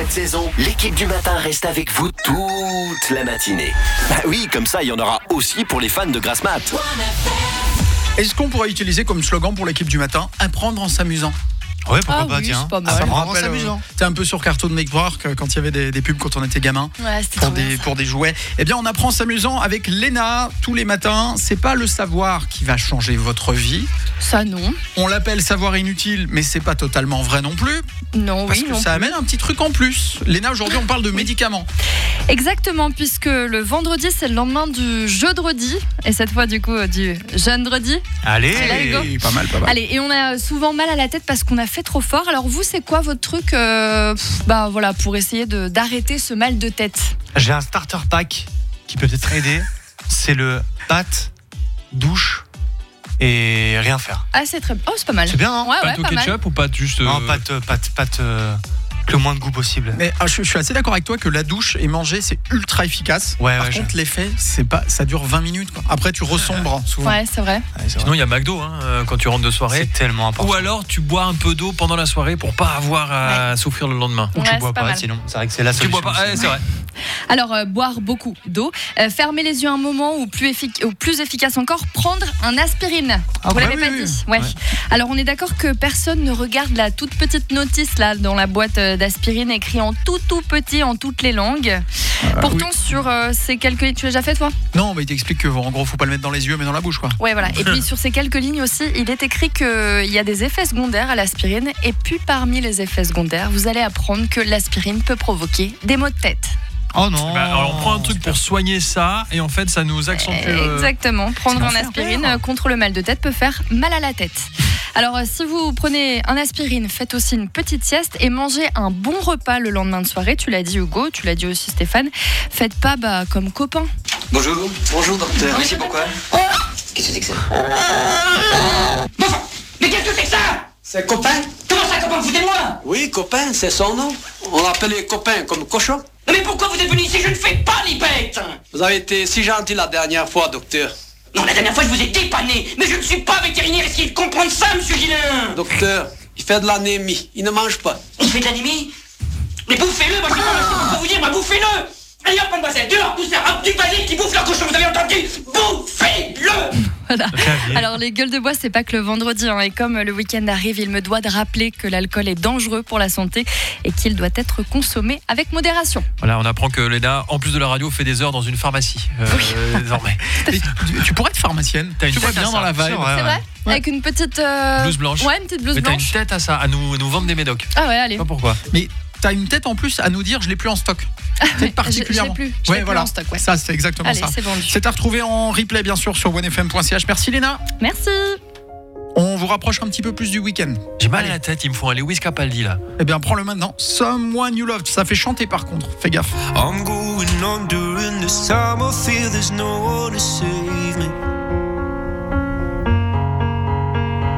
Cette saison, l'équipe du matin reste avec vous toute la matinée. Bah oui, comme ça, il y en aura aussi pour les fans de Grasse Mat. Est-ce qu'on pourrait utiliser comme slogan pour l'équipe du matin, apprendre en s'amusant? Ouais, pourquoi pas, oui, tiens. c'est pas mal. Ça me Vraiment rappelle, amusant. c'était un peu sur Cartoon Network quand il y avait des pubs quand on était gamin. Ouais, c'était trop bien, ça. Pour des jouets. Eh bien, on apprend en s'amusant avec Léna tous les matins. C'est pas le savoir qui va changer votre vie. Ça, non. On l'appelle savoir inutile, mais c'est pas totalement vrai non plus. Non, Parce oui, que non. ça amène un petit truc en plus. Léna, aujourd'hui, on parle de médicaments. Exactement, puisque le vendredi, c'est le lendemain du jeudredi. Et cette fois, du coup, du jeundredi. Allez, Là, Hugo. Pas mal, pas mal. Allez, et on a souvent mal à la tête parce qu'on a fait trop fort. Alors vous, c'est quoi votre truc voilà, pour essayer d'arrêter ce mal de tête? j'ai un starter pack qui peut peut-être aider. C'est le pâte, douche et rien faire. Ah, c'est très... Oh, c'est pas mal. C'est bien, hein? Ouais, Pâte au pas mal. ketchup ou pâte juste. Non, pâte, le moins de goût possible. Mais je suis assez d'accord avec toi que la douche et manger, c'est ultra efficace. Ouais, Par ouais, contre, l'effet, ça dure 20 minutes. Quoi. Après, tu ressombres souvent. Ouais, c'est vrai. Ouais, c'est Sinon, il y a McDo quand tu rentres de soirée. c'est tellement important. Ou alors, tu bois un peu d'eau pendant la soirée pour pas avoir à souffrir le lendemain. Ou tu Ouais, bois c'est pas pas, mal. sinon. C'est vrai que c'est la Tu solution. bois pas, aussi. c'est vrai. Alors, boire beaucoup d'eau, fermer les yeux un moment ou plus efficace encore, prendre un aspirine. Ah, Vous ouais, l'avez oui, pas oui. dit? Ouais. Alors, on est d'accord que personne ne regarde la toute petite notice là dans la boîte d'aspirine écrit en tout petit en toutes les langues. Pourtant, sur ces quelques lignes, tu l'as déjà fait toi? Non, mais il t'explique que en gros, faut pas le mettre dans les yeux, mais dans la bouche, quoi. Ouais, voilà. Et puis sur ces quelques lignes aussi, il est écrit qu'il y a des effets secondaires à l'aspirine. Et puis parmi les effets secondaires, vous allez apprendre que l'aspirine peut provoquer des maux de tête. Oh non. Alors, on prend un truc pour soigner ça et en fait, ça nous accentue. Exactement. Prendre c'est un l'enfer. aspirine contre le mal de tête peut faire mal à la tête. Alors, si vous prenez un aspirine, faites aussi une petite sieste et mangez un bon repas le lendemain de soirée. Tu l'as dit Hugo, tu l'as dit aussi Stéphane. Faites pas comme copains. Bonjour docteur. Ici pourquoi? Qu'est-ce que c'est que ça? Mais qu'est-ce que c'est que ça? C'est copain? Comment ça, copain, vous foutez de moi? Oui, copain, c'est son nom. On l'appelle les copains comme cochon. Non mais pourquoi vous êtes venu ici? Je ne fais pas les bêtes. Vous avez été si gentil la dernière fois, docteur. Non, la dernière fois, je vous ai dépanné. Mais je ne suis pas vétérinaire. Essayez de comprendre ça, monsieur Gillain. Docteur, il fait de l'anémie. Il ne mange pas. Il fait de l'anémie? Mais bouffez-le, moi je sais pas quoi vous dire, moi bouffez-le. Allez hop, mademoiselle, dehors, tout ça, hop, du basique qui bouffe leur cochon, vous avez entendu? Bouffez-le. Voilà. Clavier. Alors, les gueules de bois, c'est pas que le vendredi. Et comme le week-end arrive, il me doit de rappeler que l'alcool est dangereux pour la santé et qu'il doit être consommé avec modération. Voilà, on apprend que Léna, en plus de la radio, fait des heures dans une pharmacie désormais. Mais tu pourrais être pharmacienne. T'as une Tu vois tête à bien ça, dans la c'est vibe. vrai. C'est vrai? Avec une petite Blouse blanche. Ouais, une petite blouse Mais t'as une blanche. tête à ça, à nous vendre des médocs. Ah ouais, allez. Je sais pas pourquoi. Mais t'as une tête en plus à nous dire, je l'ai plus en stock. Peut-être particulièrement. Je l'ai plus voilà. en stock, ouais. Ça, c'est exactement Allez, ça. c'est vendu. C'est à retrouver en replay, bien sûr, sur onefm.ch. Merci, Léna. Merci. On vous rapproche un petit peu plus du week-end. J'ai mal à la tête, il me faut un Lewis Capaldi là. Eh bien, prends-le maintenant. Someone You Loved. Ça fait chanter, par contre. Fais gaffe. I'm going on during this time. I feel there's no one to save me.